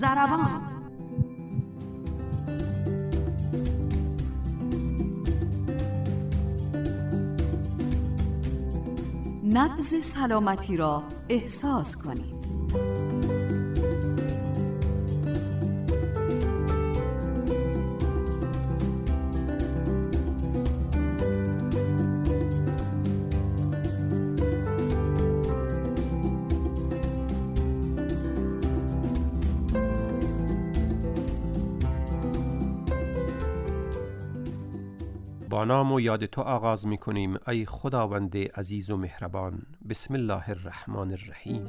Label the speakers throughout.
Speaker 1: ضربان. نبض سلامتی را احساس کنید.
Speaker 2: با نام و یاد تو آغاز می کنیم ای خداوند عزیز و مهربان. بسم الله الرحمن الرحیم.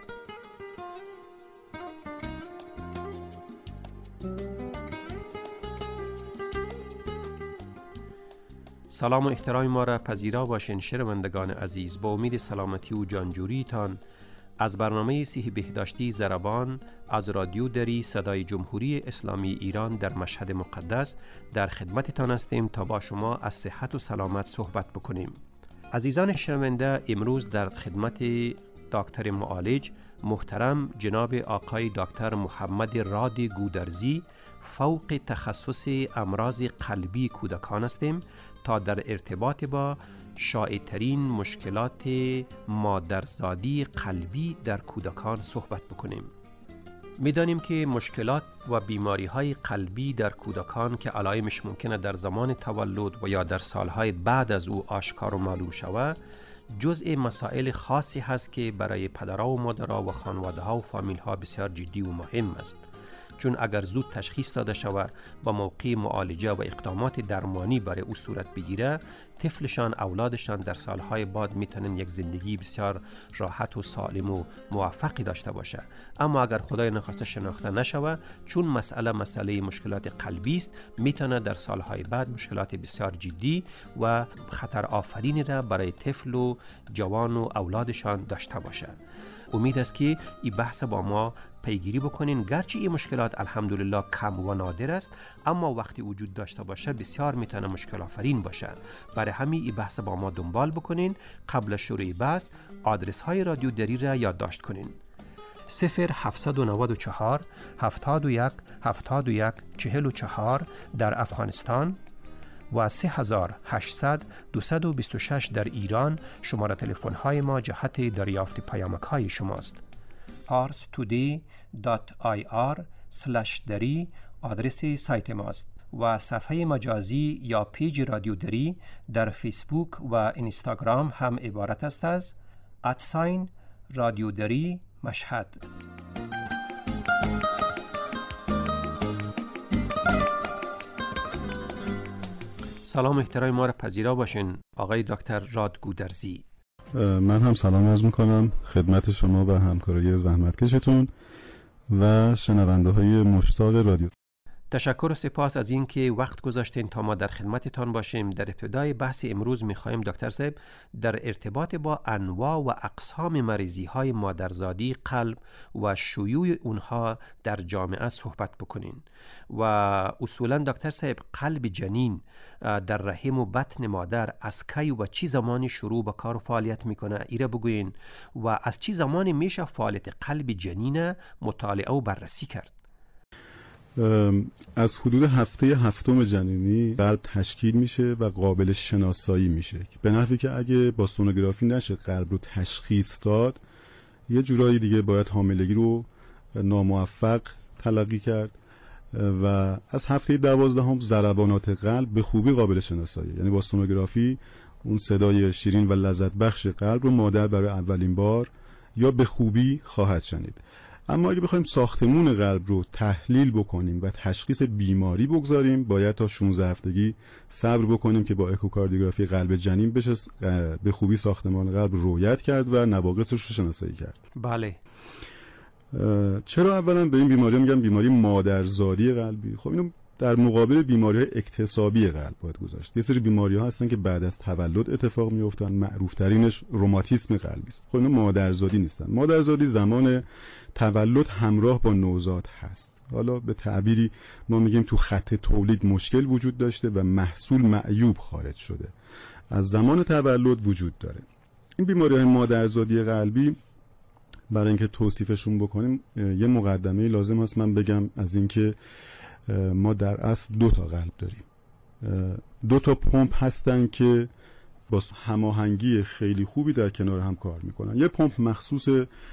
Speaker 2: سلام و احترام ما را پذیرا باشین شنوندگان عزیز. با امید سلامتی و جانجوری تان از برنامه صحی بهداشتی ضربان از رادیو دری صدای جمهوری اسلامی ایران در مشهد مقدس در خدمتتان هستیم تا با شما از صحت و سلامت صحبت بکنیم. عزیزان شنونده، امروز در خدمت دکتر معالج محترم جناب آقای دکتر محمد راد گودرزی فوق تخصص امراض قلبی کودکان هستیم تا در ارتباط با شایع‌ترین مشکلات مادرزادی قلبی در کودکان صحبت بکنیم. می‌دانیم که مشکلات و بیماری‌های قلبی در کودکان که علائمش ممکنه در زمان تولد و یا در سالهای بعد از او آشکار و معلوم شود، جزء مسائل خاصی هست که برای پدرها و مادرها و خانواده‌ها و فامیل‌ها بسیار جدی و مهم است. چون اگر زود تشخیص داده شود با موقع معالجه و اقدامات درمانی برای او صورت بگیره، طفلشان اولادشان در سالهای بعد میتونن یک زندگی بسیار راحت و سالم و موفقی داشته باشه. اما اگر خدای نخواسته شناخته نشود، چون مسئله مشکلات قلبی است، میتونه در سالهای بعد مشکلات بسیار جدی و خطر آفرینی را برای طفل و جوان و اولادشان داشته باشه. امید است که این بحث با ما پیگیری بکنین. گرچه این مشکلات الحمدلله کم و نادر است، اما وقتی وجود داشته باشه بسیار میتونه مشکل آفرین باشه. برای همین این بحث با ما دنبال بکنین. قبل شروع بحث آدرس های رادیو دری را یادداشت کنین: 0794 71 71 44 در افغانستان و 3800 226 در ایران. شماره تلفن های ما جهت دریافت پیامک های شماست. parstoday.ir/dari آدرس سایت ماست و صفحه مجازی یا پیج رادیو دری در فیسبوک و اینستاگرام هم عبارت است از رادیو دری مشهد. سلام احترام ما را پذیرا باشین آقای دکتر راد گودرزی.
Speaker 3: من هم سلام عرض میکنم خدمت شما و همکارای زحمتکشتون و شنونده های مشتاق رادیو.
Speaker 2: تشکر و سپاس از این که وقت گذاشتین تا ما در خدمتتان باشیم. در ابتدای بحث امروز میخوایم دکتر صاحب در ارتباط با انواع و اقسام مریضی های مادرزادی قلب و شیوع اونها در جامعه صحبت بکنین. و اصولا دکتر صاحب قلب جنین در رحم و بطن مادر از کی و چی زمانی شروع به کار و فعالیت میکنه ایره بگوین و از چی زمانی میشه فعالیت قلب جنین مطالعه و بررسی کرد؟
Speaker 3: از حدود هفته هفتم جنینی قلب تشکیل میشه و قابل شناسایی میشه، به نحوی که اگه با سونوگرافی نشه قلب رو تشخیص داد، یه جورایی دیگه باید حاملگی رو ناموفق تلقی کرد. و از هفته 12 ضربانات قلب به خوبی قابل شناسایی، یعنی با سونوگرافی اون صدای شیرین و لذت بخش قلب رو مادر برای اولین بار یا به خوبی خواهد شنید. اما اگه بخوایم ساختمون قلب رو تحلیل بکنیم و تشخیص بیماری بگذاریم، باید تا 16 هفتگی صبر بکنیم که با اکوکاردیوگرافی قلب جنین بشه به خوبی ساختمان قلب رویت کرد و نواقصش رو شناسایی کرد.
Speaker 2: بله.
Speaker 3: چرا اولا به این بیماری میگم بیماری مادرزادی قلبی؟ خب اینو در مقابل بیماری‌های اکتسابی قلب باید گذاشت. یه سری بیماری‌ها هستن که بعد از تولد اتفاق میافتن، معروف ترینش روماتیسم قلبی است. خب اینا مادرزادی نیستن. مادرزادی زمان تولد همراه با نوزاد هست. حالا به تعبیری ما میگیم تو خط تولید مشکل وجود داشته و محصول معیوب خارج شده. از زمان تولد وجود داره. این بیماری‌های مادرزادی قلبی برای اینکه توصیفشون بکنیم یه مقدمه لازم هست من بگم از اینکه ما در اصل 2 تا قلب داریم. 2 تا پمپ هستن که با هماهنگی خیلی خوبی در کنار هم کار میکنن. یه پمپ مخصوص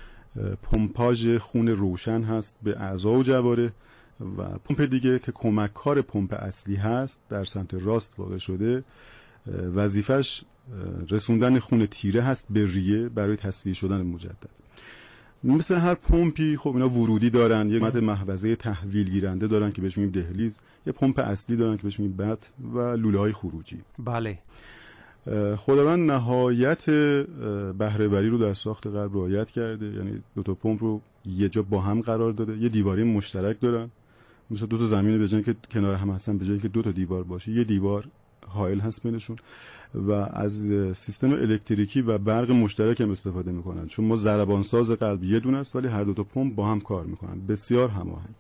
Speaker 3: پمپاژ خون روشن هست به اعضا و جواره و پمپ دیگه که کمککار پمپ اصلی هست در سمت راست واقع شده، وظیفش رسوندن خون تیره هست به ریه برای تصفیه شدن مجدد. مثل هر پمپی خب اینا ورودی دارن، یک محفظه تحویل گیرنده دارن که بهش میگیم دهلیز، یه پمپ اصلی دارن که بهش میگیم بط و لوله‌های خروجی.
Speaker 2: بله.
Speaker 3: خداوند نهایت بهره وری رو در ساخت قلب رعایت کرده، یعنی 2 تا پمپ رو یه جا با هم قرار داده، یه دیواره مشترک دارن، مثل 2 تا زمین به جای که کنار هم هستن به جای که 2 تا دیوار باشه یه دیوار حائل هست بینشون و از سیستم الکتریکی و برق مشترک هم استفاده میکنن، چون ما ضربان ساز قلب یه دونه است ولی هر 2 تا پمپ با هم کار میکنن، بسیار هماهنگ.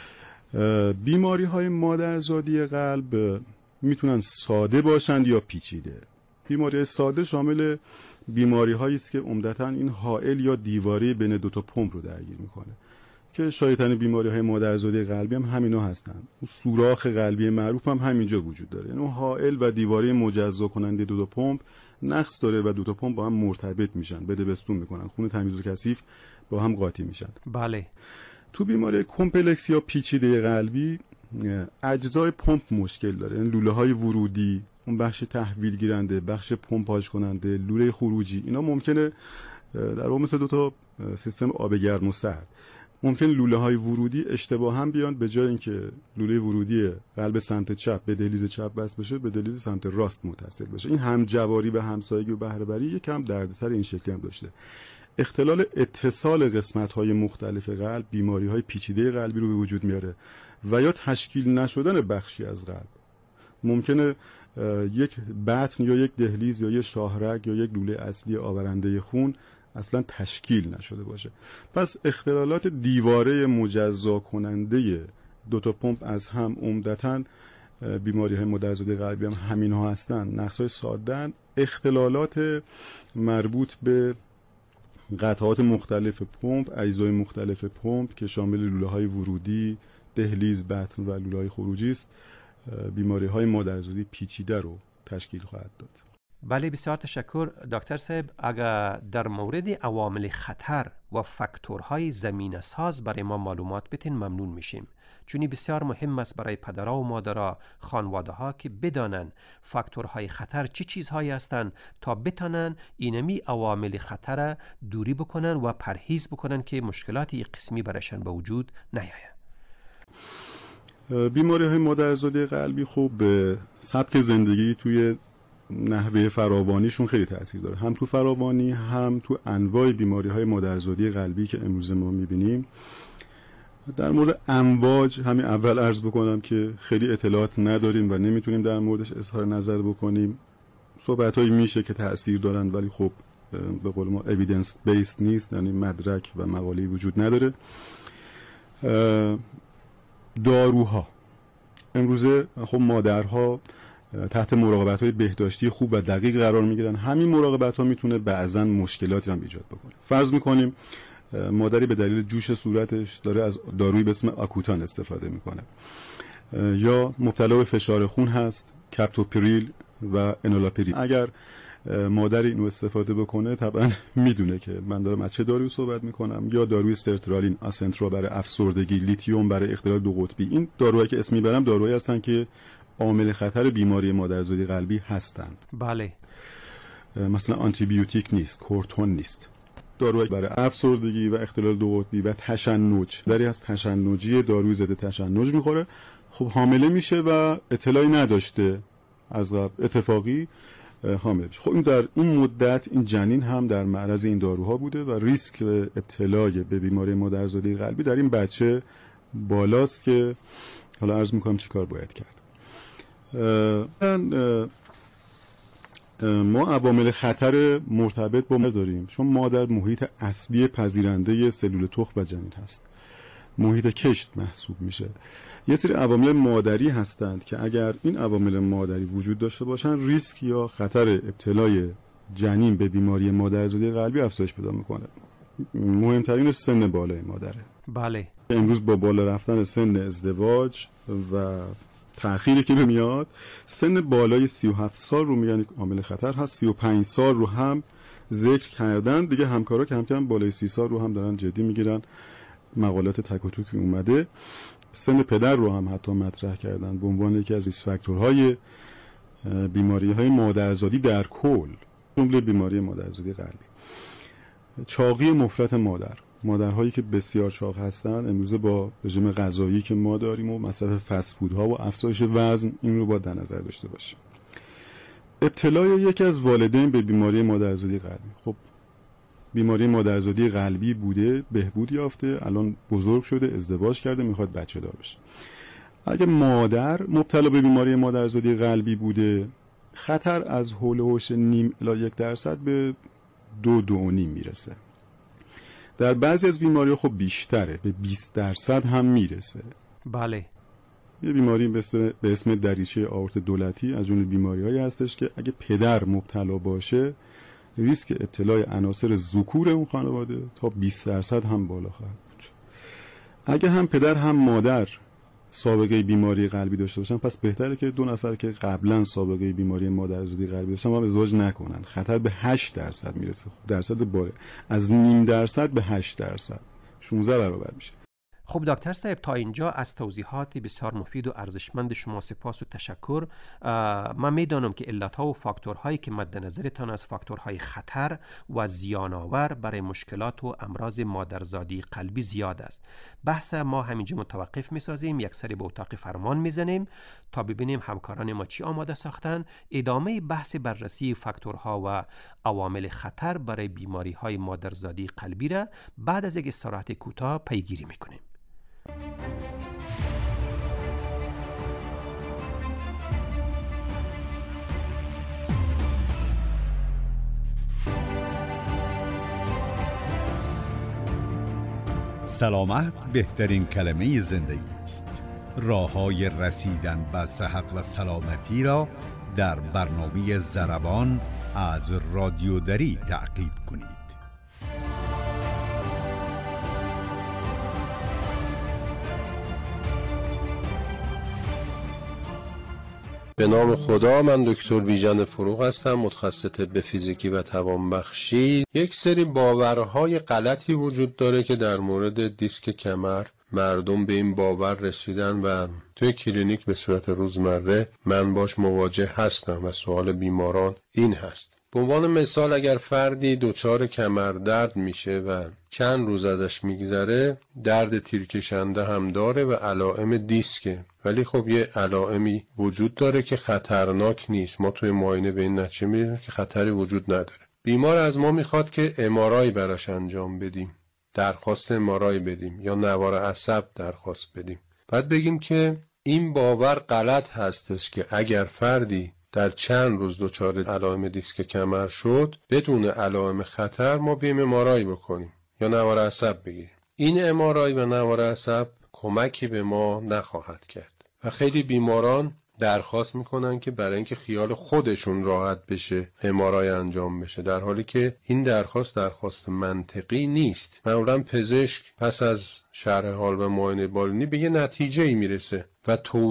Speaker 3: بیماری های مادرزادی قلب میتونن ساده باشند یا پیچیده. بیماری ساده شامل بیماری هایی است که عمدتاً این حائل یا دیواری بین 2 تا پمپ رو درگیر میکنه که شایع‌ترین بیماری های مادرزادی قلبی هم همینا هستن. اون سوراخ قلبی معروف هم همینجا وجود داره، یعنی اون حائل و دیواره مجزا کننده 2 تا پمپ نقص داره و 2 تا پمپ با هم مرتبط میشن، بدبستون میکنن، خون تمیز و کثیف با هم قاطی میشن.
Speaker 2: بله.
Speaker 3: تو بیماری کمپلکس یا پیچیده قلبی اجزای پمپ مشکل داره، یعنی لوله های ورودی، اون بخش تحویل گیرنده، بخش پمپاژ کننده، لوله خروجی، اینا ممکنه در واقع مثل 2 تا سیستم آب گرم و سرد، ممکن لوله های ورودی اشتباه هم بیان، به جای اینکه لوله ورودی قلب سمت چپ به دهلیز چپ بس بشه به دهلیز سمت راست متصل بشه. این همجواری و همسایگی و بهره وری یکم دردسر این شکلی هم داشته. اختلال اتصال قسمت های مختلف قلب بیماری های پیچیده قلبی رو به وجود میاره و یا تشکیل نشدن بخشی از قلب. ممکنه یک بطن یا یک دهلیز یا یک شاهرگ یا یک لوله اصلی آورنده خون اصلا تشکیل نشده باشه. پس اختلالات دیواره مجزا کننده 2 تا پمپ از هم عمدتاً بیماری های مادرزادی قلبی هم همین ها هستن، نقص‌های ساده‌اند. اختلالات مربوط به قطعات مختلف پمپ، اجزای مختلف پمپ که شامل لوله های ورودی، دهلیز، بطن و لوله های خروجی است، بیماری های مادرزادی پیچیده رو تشکیل خواهد داد.
Speaker 2: بله، بسیار تشکر دکتر صاحب. اگر در مورد عوامل خطر و فاکتورهای زمینه ساز برای ما معلومات بتین ممنون میشیم، چون بسیار مهم است برای پدرها و مادرها، خانواده ها که بدانن فاکتورهای خطر چه چیزهایی هستند تا بتانن اینمی عوامل خطر دوری بکنن و پرهیز بکنن که مشکلاتی قسمی برایشان به وجود نیاید.
Speaker 3: بیماری های مادرزادی قلبی خوب به سبک زندگی توی نحوه فراوانیشون خیلی تأثیر داره، هم تو فراوانی هم تو انواع بیماری های مادرزادی قلبی که امروز ما میبینیم. در مورد امواج همین اول عرض بکنم که خیلی اطلاعات نداریم و نمیتونیم در موردش اظهار نظر بکنیم. صحبت‌هایی میشه که تأثیر دارن ولی خب به قول ما اویدنس بیس نیست، یعنی مدرک و مقاله‌ای وجود نداره. داروها امروزه خب مادرها تحت مراقبت‌های بهداشتی خوب و دقیق قرار میگیرن. همین مراقبت‌ها میتونه بعضاً مشکلاتی هم ایجاد بکنه. فرض میکنیم مادری به دلیل جوش صورتش داره از دارویی به اسم آکوتان استفاده میکنه یا مبتلا به فشار خون هست، کپتوپریل و انولاپریل. اگر مادری اینو استفاده بکنه طبعا میدونه که من دارم از چه دارویی صحبت میکنم، یا داروی سرترالین، آسنترا برای افسردگی، لیتیوم برای اختلال 2 قطبی. این داروهایی که اسم میبرم داروهایی هستن که عامل خطر بیماری مادرزادی قلبی هستند.
Speaker 2: بله.
Speaker 3: مثلا آنتی بیوتیک نیست، کورتون نیست. داروهایی برای افسردگی و اختلال 2 قطبی و تشنج، داری از تشنجی داروی ضد تشنج میخوره، خب حامله میشه و اطلاعی نداشته از قبل، اتفاقی حامله میشه. خب این در اون مدت این جنین هم در معرض این داروها بوده و ریسک ابتلا به بیماری مادرزادی قلبی در این بچه بالاست که حالا عرض میکنم چی کار باید کرد. ما عوامل خطر مرتبط با مادر داریم، چون مادر محیط اصلی پذیرنده سلول تخم و جنین هست، محیط کشت محسوب میشه. یه سری عوامل مادری هستند که اگر این عوامل مادری وجود داشته باشن ریسک یا خطر ابتلای جنین به بیماری مادرزادی قلبی افزایش پیدا میکنه. مهمترین سن بالای مادره.
Speaker 2: بله.
Speaker 3: امروز با بالا رفتن سن ازدواج و تأخیری که میاد، سن بالای 37 سال رو میگن عامل خطر هست. 35 سال رو هم ذکر کردن دیگه، همکارا کم کم بالای 30 سال رو هم دارن جدی میگیرن، مقالات تک و توکی اومده. سن پدر رو هم حتی مطرح کردن به عنوان یکی از ریسک فاکتورهای بیماری‌های مادرزادی در کل، جمله بیماری مادرزادی قلبی. چاقی مفرط مادرهایی که بسیار چاق هستن امروز با رژیم غذایی که ما داریم و مصرف فست فودها و افزایش وزن، این رو باید در نظر داشته باشیم. ابتلای یکی از والدین به بیماری مادرزادی قلبی، خب بیماری مادرزادی قلبی بوده، بهبود یافته، الان بزرگ شده، ازدواج کرده، میخواد بچه دار بشه. اگه مادر مبتلا به بیماری مادرزادی قلبی بوده، خطر از حول و حوش 0.5 الی 1% به 2.5 میرسه. در بعضی از بیماری‌ها خب بیشتره، به 20% هم میرسه.
Speaker 2: بله.
Speaker 3: یه بیماری به اسم دریچه آورت دولتی از جمله بیماری‌هایی هستش که اگه پدر مبتلا باشه، ریسک ابتلای عناصر ذکور اون خانواده تا 20% هم بالا خواهد بود. اگه هم پدر هم مادر سابقه بیماری قلبی داشته باشن، پس بهتره که 2 نفر که قبلا سابقه بیماری مادرزادی قلبی داشتن با هم ازدواج نکنن. خطر به 8% میرسه، درصد بالا، از 0.5% به 8%، 16 برابر میشه.
Speaker 2: خب دکتر صاحب، تا اینجا از توضیحات بسیار مفید و ارزشمند شما سپاس و تشکر. من میدانم که علتها و فاکتورهایی که مد نظرتان از فاکتورهای خطر و زیان‌آور برای مشکلات و امراض مادرزادی قلبی زیاد است. بحث ما همینجا متوقف میسازیم، یک سری به اتاق فرمان میزنیم تا ببینیم همکاران ما چی آماده ساختن. ادامه بحث بررسی فاکتورها و عوامل خطر برای بیماری‌های مادرزادی قلبی را بعد از یک استراحت کوتاه پیگیری میکنیم.
Speaker 4: سلامت بهترین کلمه زندگی است. راه‌های رسیدن به صحت و سلامتی را در برنامه ضربان از رادیو دری تعقیب کنید.
Speaker 5: به نام خدا، من دکتر بیژن فروغ هستم، متخصص طب فیزیکی و توانبخشی. یک سری باورهای غلطی وجود داره که در مورد دیسک کمر مردم به این باور رسیدن و توی کلینیک به صورت روزمره من باش مواجه هستم و سوال بیماران این هست: به عنوان مثال اگر فردی دچار کمردرد میشه و چند روز ازش میگذره، درد تیرکشنده هم داره و علائم دیسکه، ولی خب یه علائمی وجود داره که خطرناک نیست. ما توی معاینه به این نتیجه میرسیم که خطری وجود نداره. بیمار از ما میخواد که MRI براش انجام بدیم، درخواست MRI بدیم یا نوار عصب درخواست بدیم. بعد بگیم که این باور غلط هستش که اگر فردی در چند روز دچار علائم دیسک کمر شد بدون علائم خطر ما بیم MRI بکنیم یا نوار عصب بگیریم. این MRI و نوار عصب کمکی به ما نخواهد کرد و خیلی بیماران درخواست میکنن که برای اینکه خیال خودشون راحت بشه MRI انجام بشه، در حالی که این درخواست منطقی نیست. معمولا پزشک پس از شرح حال و معاینه بالینی به یه نتیجه‌ای میرسه و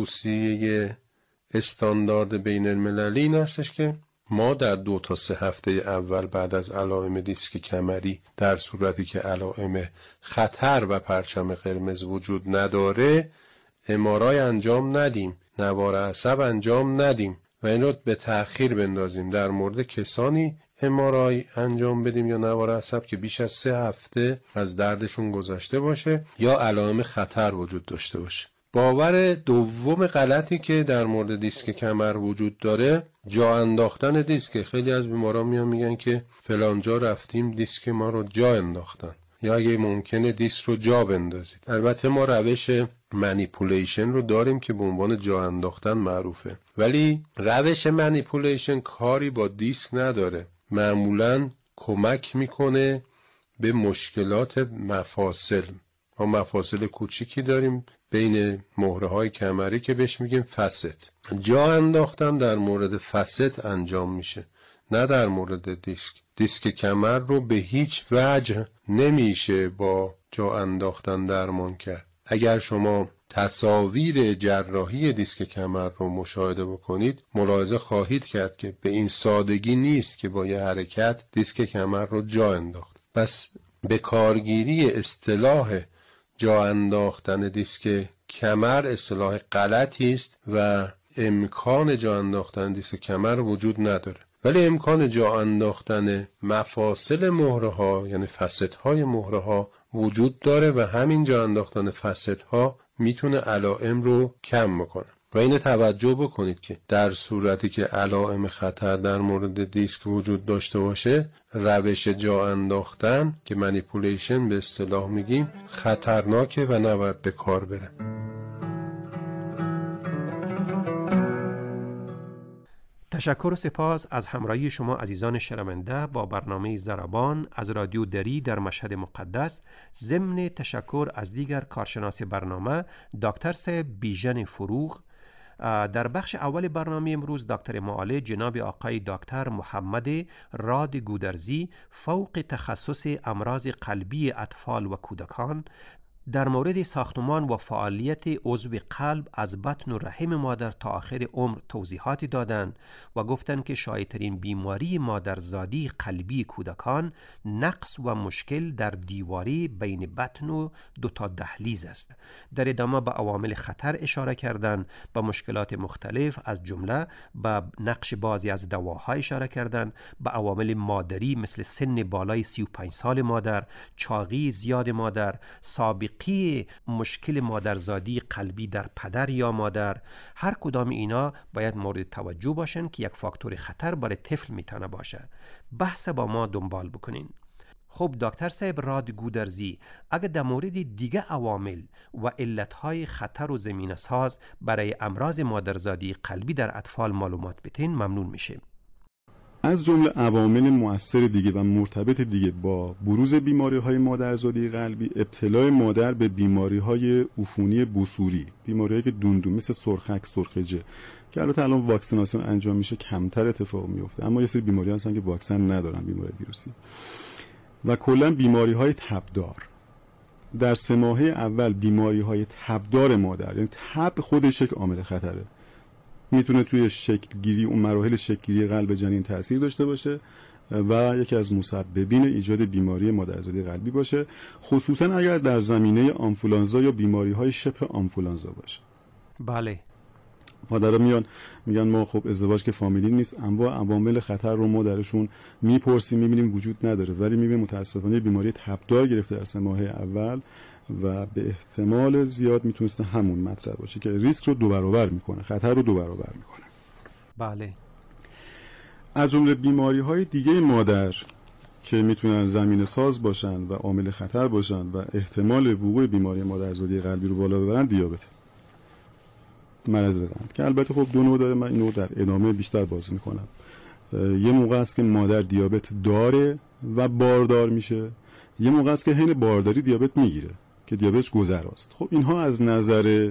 Speaker 5: توصیه استاندارد بین المللی این هستش که ما در 2 تا 3 هفته اول بعد از علائم دیسک کمری، در صورتی که علائم خطر و پرچم قرمز وجود نداره، MRI انجام ندیم، نوار عصب انجام ندیم و این رو به تأخیر بندازیم. در مورد کسانی MRI انجام بدیم یا نوار عصب که بیش از 3 هفته از دردشون گذشته باشه یا علائم خطر وجود داشته باشه. باور دوم غلطی که در مورد دیسک کمر وجود داره، جا انداختن دیسک. خیلی از بیماران میگن که فلان جا رفتیم دیسک ما رو جا انداختن، یا اگه ممکنه دیسک رو جا بندازید. البته ما روش منیپولیشن رو داریم که به عنوان جا انداختن معروفه، ولی روش منیپولیشن کاری با دیسک نداره. معمولاً کمک میکنه به مشکلات مفاصل. ما مفاصل کوچیکی داریم بین مهره های کمری که بهش میگیم فست. جا انداختن در مورد فست انجام میشه، نه در مورد دیسک. دیسک کمر رو به هیچ وجه نمیشه با جا انداختن درمان کرد. اگر شما تصاویر جراحی دیسک کمر رو مشاهده بکنید ملاحظه خواهید کرد که به این سادگی نیست که با یه حرکت دیسک کمر رو جا انداخت. پس به کارگیری اصطلاح جا انداختن دیسک کمر اصطلاح غلطی است و امکان جا انداختن دیسک کمر وجود نداره، ولی امکان جا انداختن مفاصل مهره ها یعنی فست های مهره ها وجود داره و همین جا انداختن فست ها میتونه علائم رو کم بکنه. و اینو توجه بکنید که در صورتی که علائم خطر در مورد دیسک وجود داشته باشه، روش جا انداختن که منیپولیشن به اصطلاح میگیم خطرناکه و نباید به کار بره.
Speaker 2: تشکر و سپاس از همراهی شما عزیزان شنونده با برنامه ضربان از رادیو دری در مشهد مقدس. ضمن تشکر از دیگر کارشناس برنامه دکتر صاحب بیژن فروغ. در بخش اول برنامه امروز دکتر معالج جناب آقای دکتر محمد راد گودرزی فوق تخصص امراض قلبی اطفال و کودکان در مورد ساختمان و فعالیت عضو قلب از بطن و رحم مادر تا آخر عمر توضیحات دادند و گفتند که شایع‌ترین بیماری مادرزادی قلبی کودکان نقص و مشکل در دیواره بین بطن و دو تا دهلیز است. در ادامه به عوامل خطر اشاره کردند، به مشکلات مختلف از جمله به نقش بعضی از دواها اشاره کردند، به عوامل مادری مثل سن بالای 35 سال مادر، چاقی زیاد مادر، سابقه مشکل مادرزادی قلبی در پدر یا مادر. هر کدام اینا باید مورد توجه باشن که یک فاکتور خطر برای طفل میتونه باشه. بحث با ما دنبال بکنین. خب دکتر صاحب راد گودرزی، اگه در مورد دیگه عوامل و علتهای خطر و زمینه ساز برای امراض مادرزادی قلبی در اطفال معلومات بتین ممنون میشه.
Speaker 3: از جمله عوامل مؤثر دیگه و مرتبط دیگه با بروز بیماری‌های مادرزادی قلبی، ابتلای مادر به بیماری‌های عفونی بصوری، بیماری‌هایی که دوندون مثل سرخک، سرخجه که البته الان واکسیناسیون انجام میشه کمتر اتفاق میفته، اما یه سری بیماری‌ها هستن که واکسن ندارن، بیماری ویروسی و کلا بیماری‌های تبدار. در 3 ماهه اول بیماری‌های تبدار مادر، یعنی تب خودش یک عامل خطره، میتونه توی شکل گیری اون مراحل شکل گیری قلب جنین تأثیر داشته باشه و یکی از مسببین ایجاد بیماری مادرزادی قلبی باشه، خصوصا اگر در زمینه آنفولانزا یا بیماری‌های شبه آنفولانزا باشه.
Speaker 2: بله.
Speaker 3: مادرها میگن ما خب ازدواج که فامیلی نیست، انواع عوامل خطر رو ما درشون میپرسیم میبینیم وجود نداره، ولی میبینیم متاسفانه بیماری تبدار گرفته در 3 ماهه اول و به احتمال زیاد میتونسته همون مطرح باشه که ریسک رو 2 برابر میکنه، خطر رو 2 برابر میکنه.
Speaker 2: بله.
Speaker 3: از جمله بیماری‌های دیگه مادر که میتونن زمینه ساز باشن و عامل خطر باشن و احتمال وقوع بیماری مادرزادی قلبی رو بالا ببرن، دیابت، مرض قند که البته خب 2 نوع داره، من اینو در ادامه بیشتر باز میکنم. یه موقع است که مادر دیابت داره و باردار میشه، یه موقع است که حین بارداری دیابت میگیره که دیابتش گذراست. خب اینها از نظر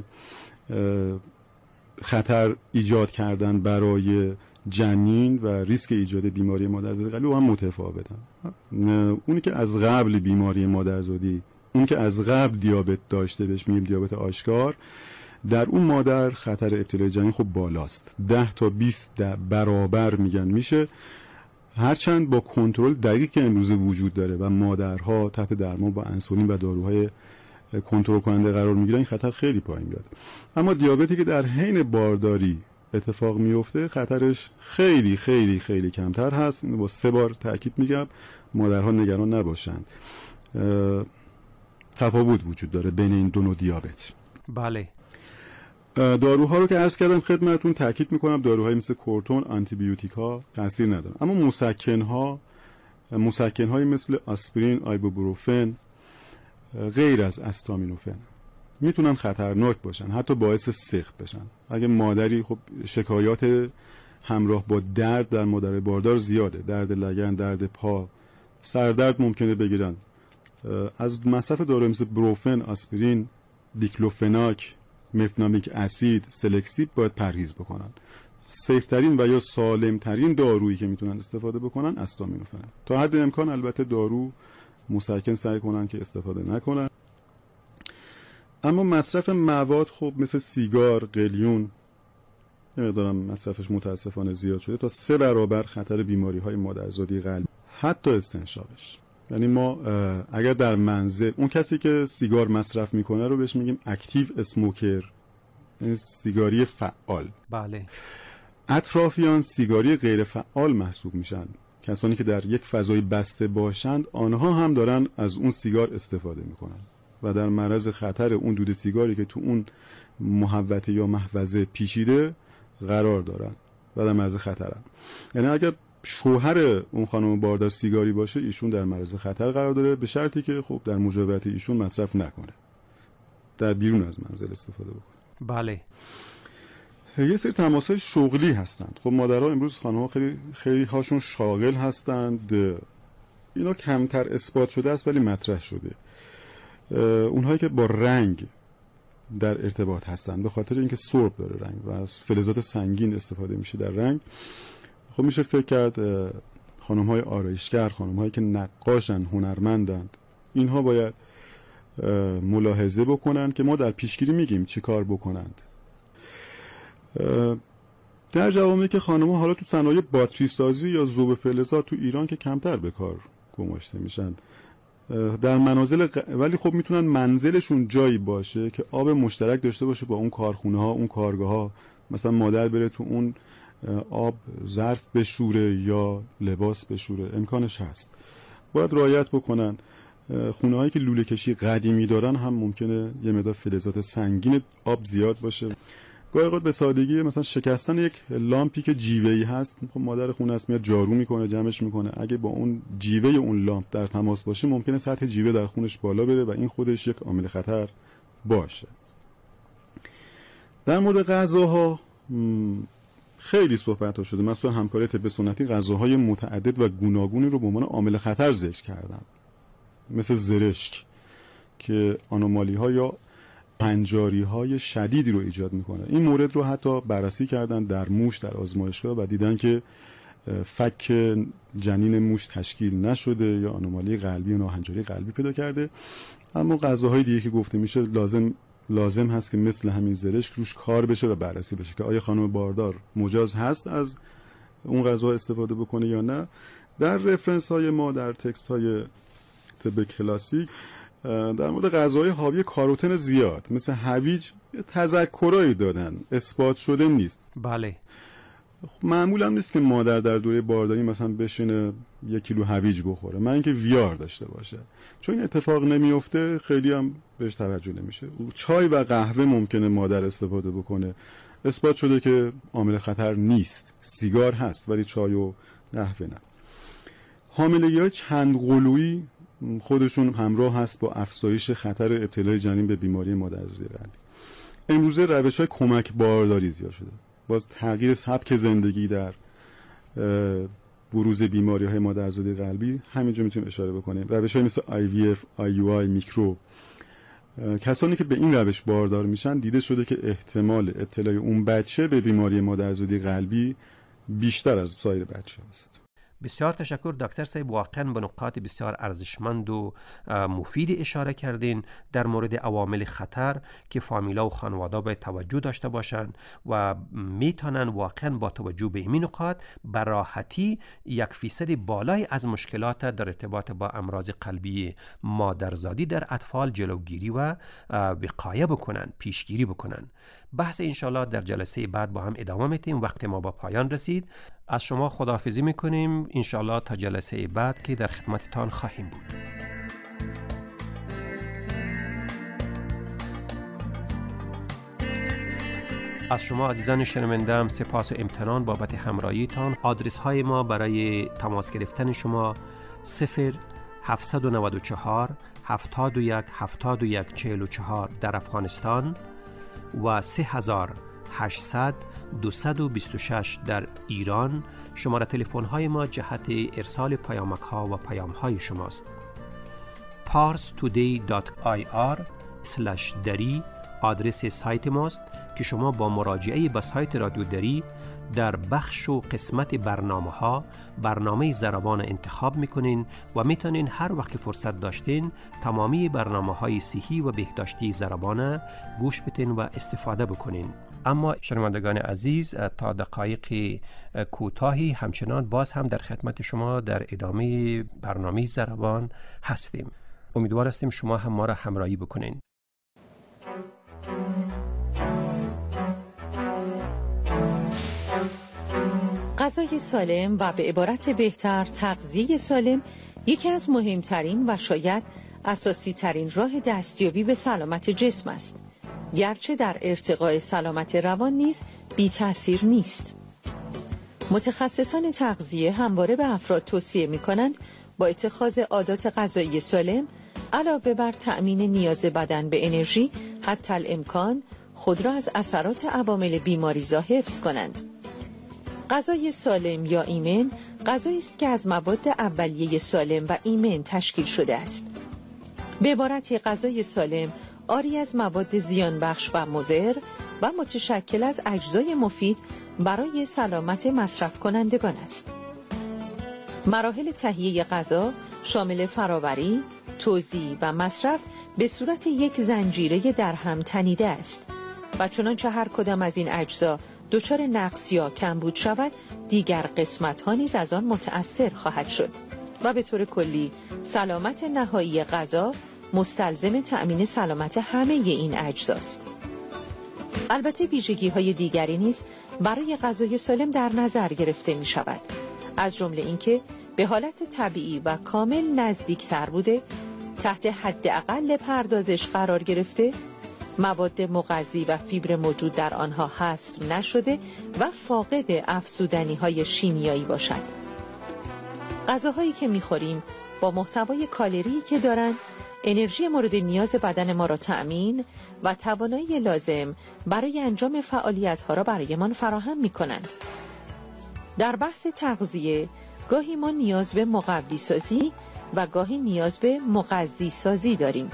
Speaker 3: خطر ایجاد کردن برای جنین و ریسک ایجاد بیماری مادرزادی قلبی با هم متفاوتن. اونی که از قبل بیماری مادرزادی، اون که از قبل دیابت داشته بهش میگیم دیابت آشکار، در اون مادر خطر ابتلای جنین خب بالاست، 10 تا 20 برابر میگن میشه، هرچند با کنترل دقیق که امروز وجود داره و مادرها تحت درمان با انسولین و داروهای کنترل کننده قرار میگیرن، این خطر خیلی پایین میاد. اما دیابتی که در حین بارداری اتفاق میفته خطرش خیلی خیلی خیلی کمتر هست. اینو با 3 بار تاکید میگم، مادرها نگران نباشند. تفاوت وجود داره بین این 2 نوع دیابت.
Speaker 2: بله.
Speaker 3: داروها رو که عرض کردم خدمتتون، تاکید میکنم داروهای مثل کورتون، آنتی بیوتیک ها تاثیر ندارن، اما مسکن های مثل آسپرین، آیبوپروفن غیر از استامینوفن میتونن خطرناک باشن، حتی باعث سقط بشن. اگه مادری خب شکایات همراه با درد در مادر باردار زیاده، درد لگن، درد پا، سردرد ممکنه بگیرن، از مصرف داروهای مثل بروفن، آسپرین، دیکلوفناک، مفنامیک اسید، سلکسیب باید پرهیز بکنن. سیفترین و یا سالمترین دارویی که میتونن استفاده بکنن استامینوفن. تا حد امکان البته دارو مسکن سعی کنن که استفاده نکنن. اما مصرف مواد خب مثل سیگار، قلیون نمیدونم مصرفش متاسفانه زیاد شده تا 3 برابر خطر بیماری‌های مادرزادی قلبی، حتی استنشاقش. یعنی ما اگر در منزل اون کسی که سیگار مصرف میکنه رو بهش میگیم اکتیو اسموکر، یعنی سیگاری فعال.
Speaker 2: بله.
Speaker 3: اطرافیان سیگاری غیر فعال محسوب میشن. کسانی که در یک فضای بسته باشند آنها هم دارن از اون سیگار استفاده میکنن و در معرض خطر اون دود سیگاری که تو اون محوطه یا محفظه پیچیده قرار دارن و در معرض خطرن. یعنی اگر شوهر اون خانم باردار سیگاری باشه ایشون در معرض خطر قرار داره، به شرطی که خب در مجاورت ایشون مصرف نکنه، در بیرون از منزل استفاده بکنه.
Speaker 2: بله.
Speaker 3: یه سری تماس‌های شغلی هستند. خب مادرها امروز خانم‌ها خیلی هاشون شاغل هستند، اینا کمتر اثبات شده است ولی مطرح شده. اونهایی که با رنگ در ارتباط هستند به خاطر اینکه سرب داره رنگ و از فلزات سنگین استفاده میشه در رنگ، خب میشه فکر کرد خانم‌های آرایشگر، خانم‌هایی که نقاشن، هنرمندند، اینها باید ملاحظه بکنند که ما در پیشگیری میگیم چی کار بکنند. در جوامعی که خانم‌ها حالا تو صنایع باتری سازی یا ذوب فلزات تو ایران که کمتر به کار گماشته میشن، در منازل ولی خب میتونن منزلشون جایی باشه که آب مشترک داشته باشه با اون کارخونه ها، اون کارگاه ها. مثلا مادر بره تو اون آب ظرف بشوره یا لباس بشوره، امکانش هست. باید رعایت بکنن. خونه هایی که لوله کشی قدیمی دارن هم ممکنه یه مقدار فلزات سنگین آب زیاد باشه. گاهی اوقات به سادگی مثلا شکستن یک لامپی که جیوه‌ای هست، خب مادر خونه است میاد جارو میکنه، جمعش میکنه، اگه با اون جیوه اون لامپ در تماس باشه ممکنه سطح جیوه در خونش بالا بره و این خودش یک عامل خطر باشه. در مورد غذاها خیلی صحبت ها شده، مثلا همکاری طب سنتی غذاهای متعدد و گوناگونی رو به عنوان عامل خطر ذکر کردن، مثل زرشک که آنومالی ها یا پنجاری های شدیدی رو ایجاد میکنه. این مورد رو حتی بررسی کردن در موش در آزمایشگاه و دیدن که فک جنین موش تشکیل نشده یا آنومالی قلبی یا ناهنجاری قلبی پیدا کرده. اما غذاهای دیگه که گفته میشه لازم هست که مثل همین زرشک روش کار بشه و بررسی بشه که آیا خانم باردار مجاز هست از اون غذا استفاده بکنه یا نه. در رفرنس های ما در تکست های طب کلاسیک در مورد غذاهای حاوی کاروتن زیاد مثل هویج تذکرایی دادن، اثبات شده نیست.
Speaker 2: بله.
Speaker 3: معمولا نیست که مادر در دوره بارداری مثلا بشینه 1 کیلو هویج بخوره، من اینکه ویار داشته باشه، چون این اتفاق نمیفته خیلی هم بهش توجه نمیشه. چای و قهوه ممکنه مادر استفاده بکنه، اثبات شده که عامل خطر نیست. سیگار هست ولی چای و قهوه نه. حاملگی‌های چند قلویی خودشون همراه هست با افزایش خطر ابتلای جنین به بیماری مادرزادی قلبی. امروزه روش‌های کمک بارداری زیاد شده. باز تغییر سبک زندگی در بروز بیماری‌های مادرزادی قلبی همینجا میتونیم اشاره بکنیم. روش‌های مثل IVF، IUI، میکرو. کسانی که به این روش باردار میشن دیده شده که احتمال ابتلای اون بچه به بیماری مادرزادی قلبی بیشتر از سایر بچه است.
Speaker 2: بسیار تشکر دکتر صاحب، واقعا به نکات بسیار ارزشمند و مفید اشاره کردین در مورد عوامل خطر که فامیلا و خانواده باید توجه داشته باشند و میتونن واقعا با توجه به این نکات به راحتی 1% بالای از مشکلات در ارتباط با امراض قلبی مادرزادی در اطفال جلوگیری و وقایه بکنن، پیشگیری بکنن. بحث انشالله در جلسه بعد با هم ادامه میدیم. وقت ما با پایان رسید. از شما خداحافظی میکنیم انشالله تا جلسه بعد که در خدمتتان خواهیم بود. از شما عزیزان شنونده‌ام سپاس و امتنان بابت همراهیتان. آدرس های ما برای تماس گرفتن شما 0794 71 71 44 در افغانستان و 3800 226 در ایران. شماره تلفن های ما جهت ارسال پیامک ها و پیام های شماست. parstoday.ir/dari آدرس سایت ماست که شما با مراجعه به سایت رادیو دری در بخش و قسمت برنامه ضربان انتخاب میکنین و میتونین هر وقت که فرصت داشتین تمامی برنامه‌های صحی و بهداشتی ضربان گوش بدین و استفاده بکنین. اما شنوندگان عزیز، تا دقایق کوتاهی همچنان باز هم در خدمت شما در ادامه برنامه ضربان هستیم. امیدوار هستیم شما هم ما را همراهی بکنین.
Speaker 6: غذای سالم و به عبارت بهتر تغذیه سالم یکی از مهمترین و شاید اساسی ترین راه دستیابی به سلامت جسم است، گرچه در ارتقاء سلامت روان نیز بی تأثیر نیست. متخصصان تغذیه همواره به افراد توصیه می کنند با اتخاذ عادات غذایی سالم علاوه بر تأمین نیاز بدن به انرژی حتی الامکان خود را از اثرات عوامل بیماریزا حفظ کنند. غذای سالم یا ایمن غذایی است که از مواد اولیه سالم و ایمن تشکیل شده است. به عبارتی غذای سالم عاری از مواد زیان بخش و مضر و متشکل از اجزای مفید برای سلامت مصرف کنندگان است. مراحل تهیه غذا شامل فراوری، توزیع و مصرف به صورت یک زنجیره در هم تنیده است و چنانچه هر کدام از این اجزا دچار نقص یا کمبود شود، دیگر قسمت‌ها نیز از آن متأثر خواهد شد و به طور کلی سلامت نهایی غذا مستلزم تأمین سلامت همه این اجزاست. البته ویژگی‌های دیگری نیز برای غذای سالم در نظر گرفته می‌شود، از جمله اینکه به حالت طبیعی و کامل نزدیک‌تر بوده، تحت حداقل پردازش قرار گرفته، مواد مغذی و فیبر موجود در آنها حذف نشده و فاقد افزودنی‌های شیمیایی باشد. غذاهایی که می‌خوریم با محتوای کالری که دارند، انرژی مورد نیاز بدن ما را تأمین و توانایی لازم برای انجام فعالیت‌ها را برایمان فراهم می‌کنند. در بحث تغذیه، گاهی ما نیاز به مقوی سازی و گاهی نیاز به مغذی سازی داریم.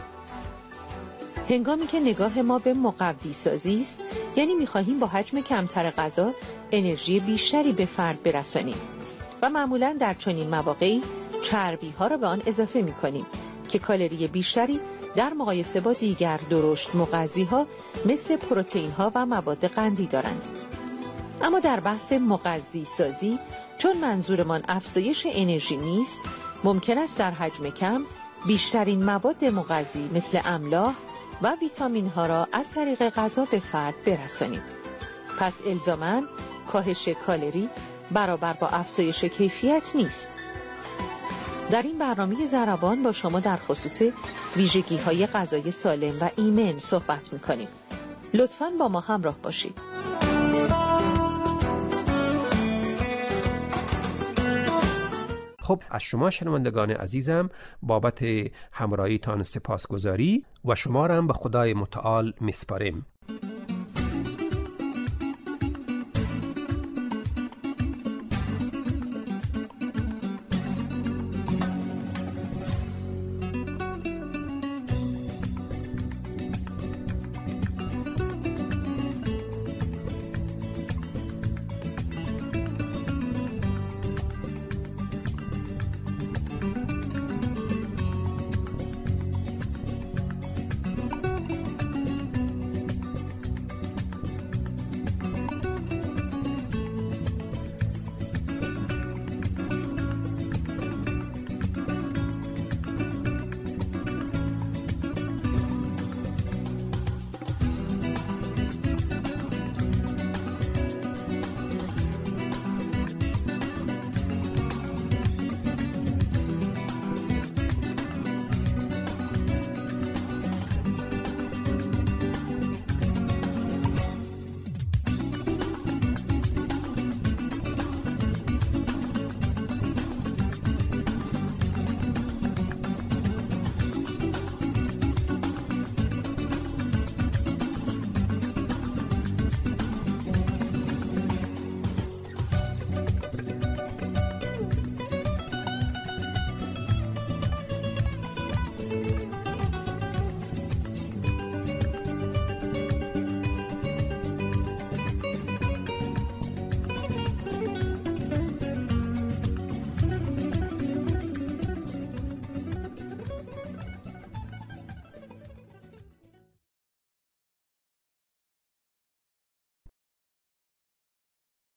Speaker 6: هنگامی که نگاه ما به مقوی سازی است، یعنی می‌خواهیم با حجم کمتر غذا انرژی بیشتری به فرد برسانیم و معمولاً در چنین مواقعی چربی‌ها را به آن اضافه می‌کنیم که کالری بیشتری در مقایسه با دیگر درشت مغذی‌ها مثل پروتئین‌ها و مواد قندی دارند. اما در بحث مغذی سازی، چون منظورمان افزایش انرژی نیست، ممکن است در حجم کم بیشترین مواد مغذی مثل املاح و ویتامین‌ها را از طریق غذا به فرد برسانیم. پس الزاماً کاهش کالری برابر با افزایش کیفیت نیست. در این برنامه ضربان با شما در خصوص ویژگی‌های غذای سالم و ایمن صحبت می‌کنیم. لطفاً با ما همراه باشید.
Speaker 2: خب، از شما شنوندگان عزیزم بابت همراهیتان سپاسگزاری و شما را هم به خدای متعال میسپاریم.